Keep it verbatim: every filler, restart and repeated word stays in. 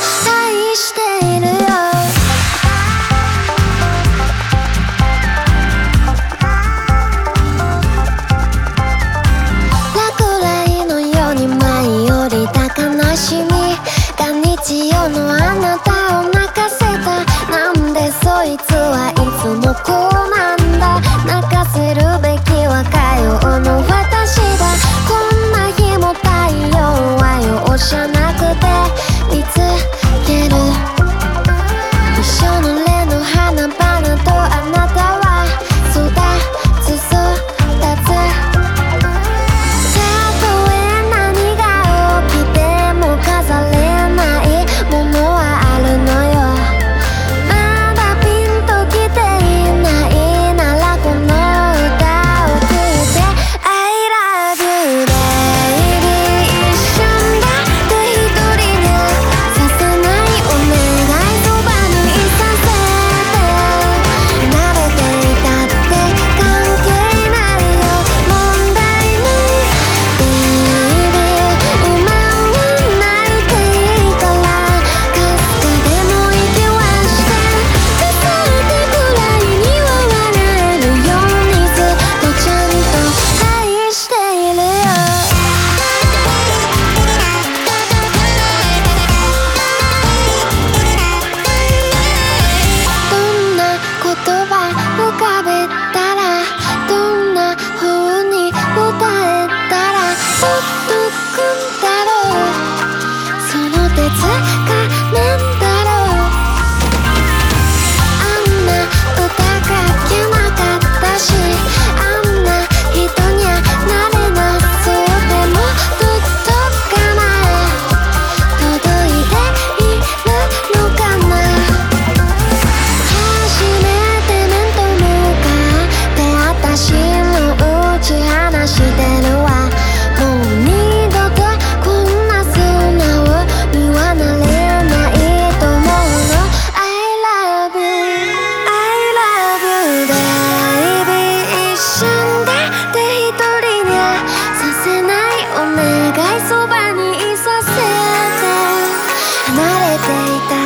愛しているよ。落雷のように舞い降りた悲しみが日曜のあなたを泣かせた。なんでそいつはいつもこうなんだ。泣かせるべきは火曜の私だ。こんな日も太陽は容赦なくて見つける。一緒の例の花々とあなたは育つ育つ。たとえ何が起きても飾れないものはあるのよ。まだピンときていないならこの歌を聴いて I love you baby 一瞬だって一人にさせないお願いそばにいさせて。慣れていたって関係ないよ問題ない Baby 今は泣いていいからかすかでも息はして重ねてくらいには笑えるようにずっとちゃんと愛しているよ。どんな言葉浮かべたらどんな風に歌えたらほっとくんだろう。その手つかなんだろう。あんな歌書けなかったしあんな人にゃなれなそうでもどっとかな届いているのかな。初めて面と向かって私の打ち話してるわ。もう二度とこんな素直にはなれないと思うの。 I love you I love you baby 一瞬だって一人にはさせないお願いそばにいさせて。離れていた